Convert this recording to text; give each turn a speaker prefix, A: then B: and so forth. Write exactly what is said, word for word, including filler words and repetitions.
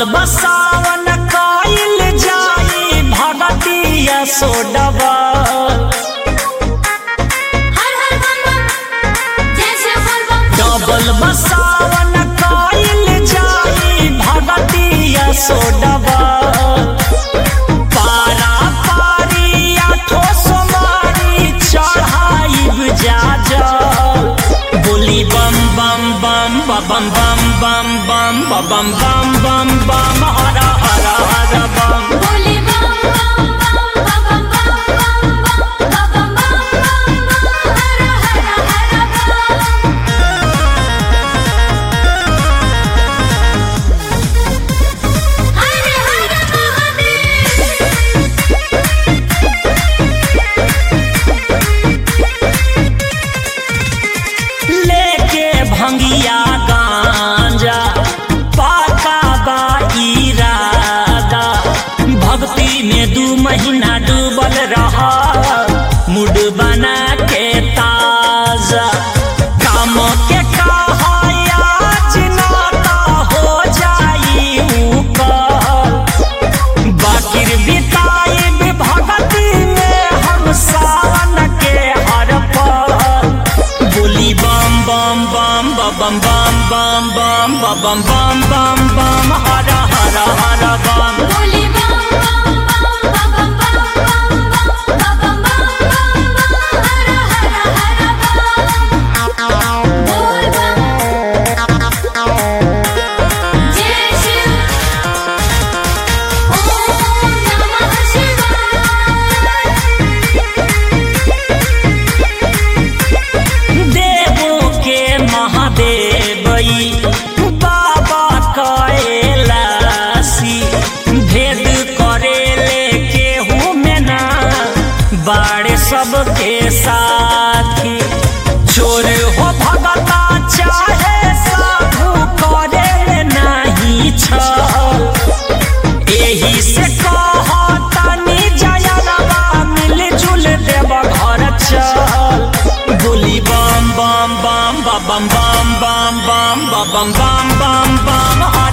A: double बसावन कइल जाई भगतिया सो डबल डबल बसावन कइल जाई भगतिया सो डबल पारा पारी आठो सोमारी चढ़ाई जाजल बोली बम बम बम बम बम बम बम बम बम बम बम हर हर हर बम
B: बोली बम बम बम बम बम बम बम बम हर हर हर बम हर हर महादेव
A: लेके भंगिया गांजा पाका बा इरादा भक्ति में दू महीना डूबल रहा मूड बना के ताजा काम के कहाया चिनाता हो जाई ऊपर बाकिर बिताई भगती में हम सावन के हर पल बोली बम बम बम बम बम बम बम बम बम बम बम हर हर हर बम
B: बोली बम बम बम बम बम बम हर हर हर बम बोल बम जय शिव ओम नमः शिवाय
A: देवों के महादेव बाबा कैलासी भेद करेले केहू में ना बाड़े सबके साथी चोर हो भगता चाहे साधु करे नहीं छल एही से कहतानी जयलवा मिलजुल देव घर चल बोली बम बम बम बम बम बम बम बम बम बम बम